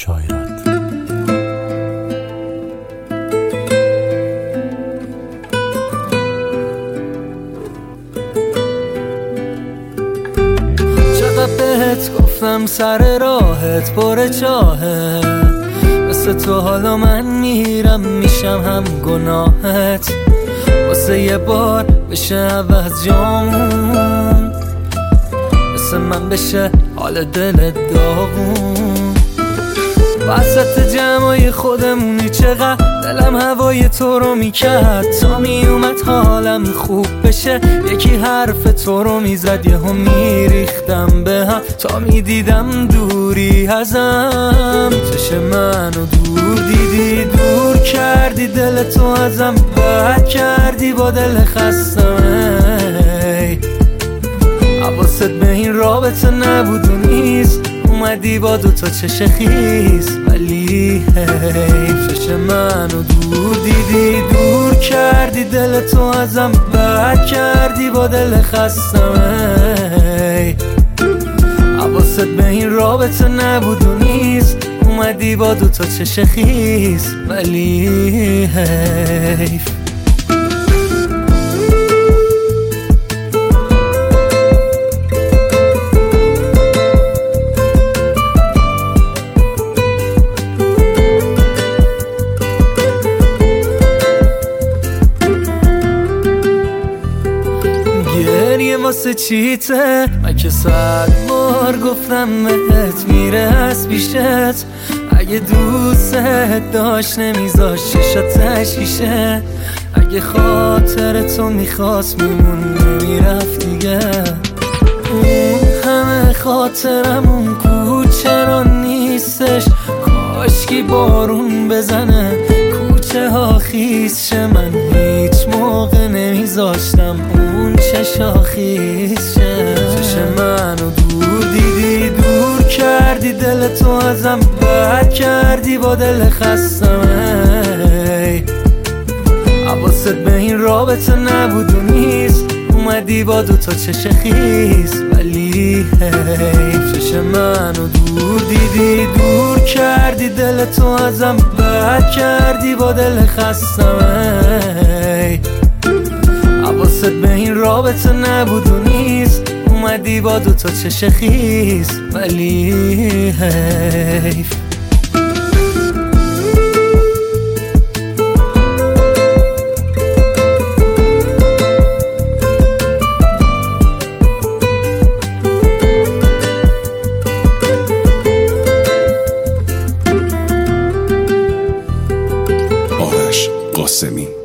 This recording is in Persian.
شاعرات. چقدر بهت گفتم سر راهت پر چاهه، مثل تو حالا من میرم میشم هم گناهت، واسه یه بار بشه عوض جامون، مثل من بشه حال دلت داغون. وسط جمعای خودمونی چقدر دلم هوای تو رو میکرد، تا میومد حالم خوب بشه یکی حرف تو رو میزد یهو میریختم به هم، تا میدیدم دوری ازم، چش منو دور دیدی دور کردی دل تو ازم، بد کردی با دل خستم. حواست به این رابطه نبود و نیست، اومدی با دوتا چش خیس، ولی حیف چش منو دور دیدی دور کردی دل تو ازم، بد کردی با دل خستم. حواست به این رابطه نبود و نیست، اومدی با دوتا چش خیس، ولی حیف. گریه واسه چیته، من که 100 بار گفتم بهت میره از پیشت، اگه دوست داشت نمیذاش چشات شیشه، اگه خاطر تو میخواست میمون نمیرفت دیگه. اون همه خاطرم اون کوچه را نیستش، کاشکی بارون بزنه کوچه ها خیس شه، من هیچ موقع نمیذاشتم اون چشا خیس شه. چش منو دور دیدی دور کردی دل تو ازم، بد کردی با دل خستم. حواست به این رابطه نبود و نیست، اومدی با دوتا چش خیس، ولی حیف چش منو دور دیدی دور کردی دل تو ازم، بد کردی با دل خستم. حواست به این رابطه نبود و نیست، اومدی با دوتا چش خیس، ولی حیف. قاسمی